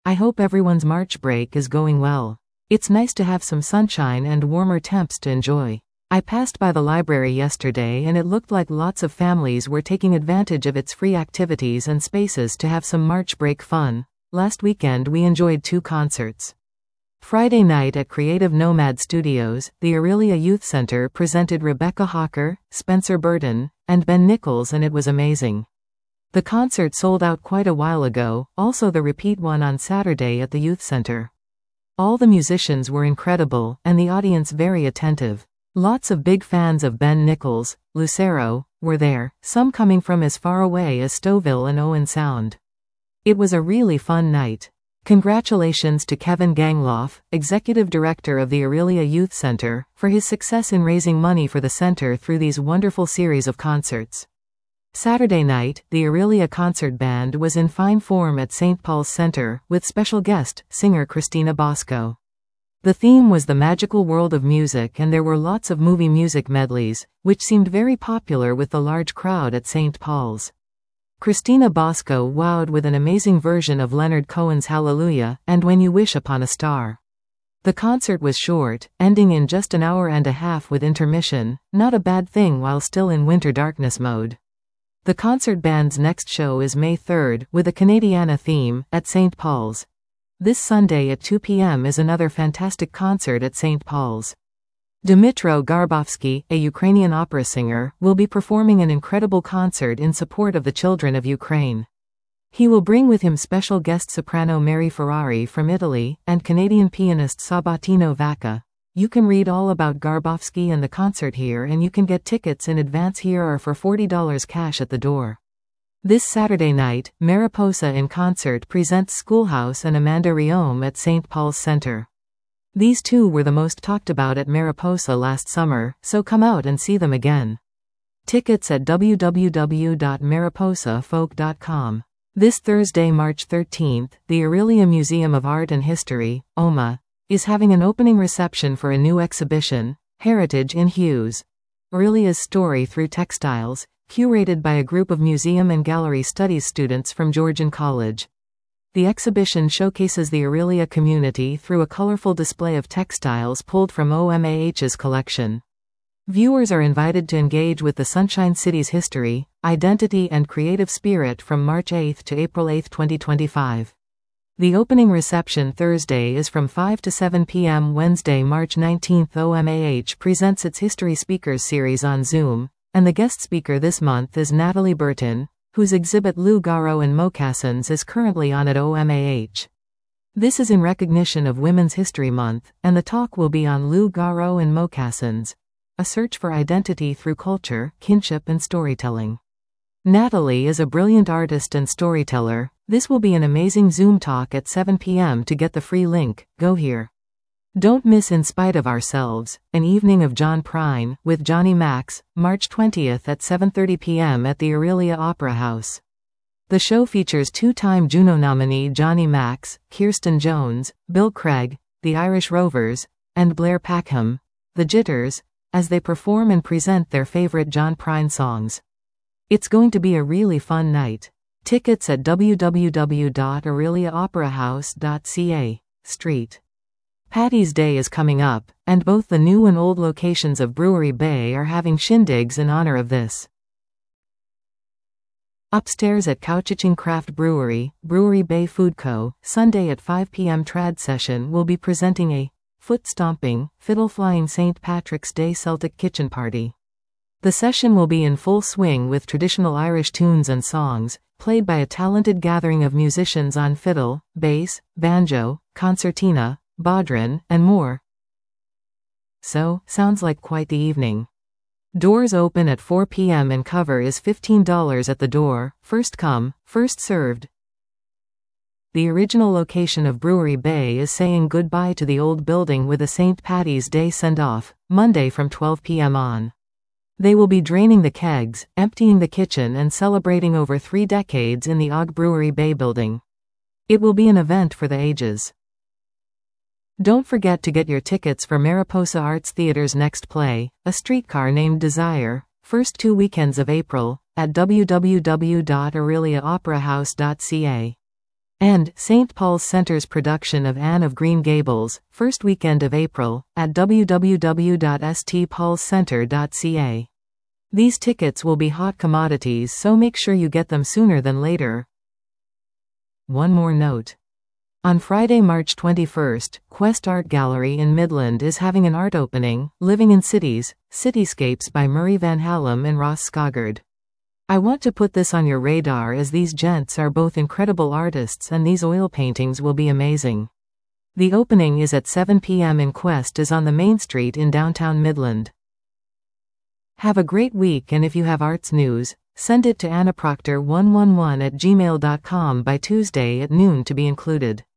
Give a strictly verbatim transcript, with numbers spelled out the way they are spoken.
I hope everyone's March break is going well. It's nice to have some sunshine and warmer temps to enjoy. I passed by the library yesterday and it looked like lots of families were taking advantage of its free activities and spaces to have some March break fun. Last weekend we enjoyed two concerts. Friday night at Creative Nomad Studios, the Aurelia Youth Center presented Rebecca Hawker, Spencer Burton, and Ben Nichols, and it was amazing. The concert sold out quite a while ago, also the repeat one on Saturday at the Youth Center. All the musicians were incredible, and the audience very attentive. Lots of big fans of Ben Nichols, Lucero, were there, some coming from as far away as Stouffville and Owen Sound. It was a really fun night. Congratulations to Kevin Gangloff, Executive Director of the Aurelia Youth Center, for his success in raising money for the center through these wonderful series of concerts. Saturday night, the Aurelia Concert Band was in fine form at Saint Paul's Center, with special guest, singer Christina Bosco. The theme was the magical world of music, and there were lots of movie music medleys, which seemed very popular with the large crowd at Saint Paul's. Christina Bosco wowed with an amazing version of Leonard Cohen's Hallelujah, and When You Wish Upon a Star. The concert was short, ending in just an hour and a half with intermission, not a bad thing while still in winter darkness mode. The concert band's next show is May third, with a Canadiana theme, at Saint Paul's. This Sunday at two p m is another fantastic concert at Saint Paul's. Dmytro Garbovsky, a Ukrainian opera singer, will be performing an incredible concert in support of the children of Ukraine. He will bring with him special guest soprano Mary Ferrari from Italy, and Canadian pianist Sabatino Vacca. You can read all about Garbovsky and the concert here, and you can get tickets in advance here or for forty dollars cash at the door. This Saturday night, Mariposa in Concert presents Schoolhouse and Amanda Riom at Saint Paul's Center. These two were the most talked about at Mariposa last summer, so come out and see them again. Tickets at w w w dot mariposa folk dot com. This Thursday, March thirteenth, the Aurelia Museum of Art and History, O M A, is having an opening reception for a new exhibition, Heritage in Hues. Aurelia's Story Through Textiles, curated by a group of museum and gallery studies students from Georgian College. The exhibition showcases the Aurelia community through a colorful display of textiles pulled from O M A H's collection. Viewers are invited to engage with the Sunshine City's history, identity and creative spirit from March eighth to April eighth, twenty twenty-five. The opening reception Thursday is from five to seven p m Wednesday, March nineteenth. O M A H presents its History Speakers series on Zoom, and the guest speaker this month is Natalie Burton, whose exhibit Lou Garo and Moccasins is currently on at O M A H. This is in recognition of Women's History Month, and the talk will be on Lou Garo and Moccasins, a search for identity through culture, kinship and storytelling. Natalie is a brilliant artist and storyteller. This will be an amazing Zoom talk at seven p m To get the free link, go here. Don't miss In Spite of Ourselves, an evening of John Prine, with Johnny Max, March twentieth at seven thirty p m at the Aurelia Opera House. The show features two-time Juno nominee Johnny Max, Kirsten Jones, Bill Craig, the Irish Rovers, and Blair Packham, the Jitters, as they perform and present their favorite John Prine songs. It's going to be a really fun night. Tickets at w w w dot aurelia opera house dot c a. Street. Paddy's Day is coming up, and both the new and old locations of Brewery Bay are having shindigs in honor of this. Upstairs at Couchiching Craft Brewery, Brewery Bay Food Co., Sunday at five p m Trad Session will be presenting a foot-stomping, fiddle-flying Saint Patrick's Day Celtic kitchen party. The session will be in full swing with traditional Irish tunes and songs, played by a talented gathering of musicians on fiddle, bass, banjo, concertina, bodhran, and more. So, sounds like quite the evening. Doors open at four p m and cover is fifteen dollars at the door, first come, first served. The original location of Brewery Bay is saying goodbye to the old building with a Saint Paddy's Day send-off, Monday from twelve p m on. They will be draining the kegs, emptying the kitchen and celebrating over three decades in the O G Brewery Bay building. It will be an event for the ages. Don't forget to get your tickets for Mariposa Arts Theater's next play, A Streetcar Named Desire, first two weekends of April, at w w w dot aurelia opera house dot c a. And Saint Paul's Centre's production of Anne of Green Gables, first weekend of April, at w w w dot s t pauls centre dot c a. These tickets will be hot commodities, so make sure you get them sooner than later. One more note. On Friday, March twenty-first, Quest Art Gallery in Midland is having an art opening, Living in Cities, Cityscapes by Murray Van Hallam and Ross Scogard. I want to put this on your radar as these gents are both incredible artists and these oil paintings will be amazing. The opening is at seven p m and Quest is on the main street in downtown Midland. Have a great week, and if you have arts news, send it to anna proctor one one one at gmail dot com by Tuesday at noon to be included.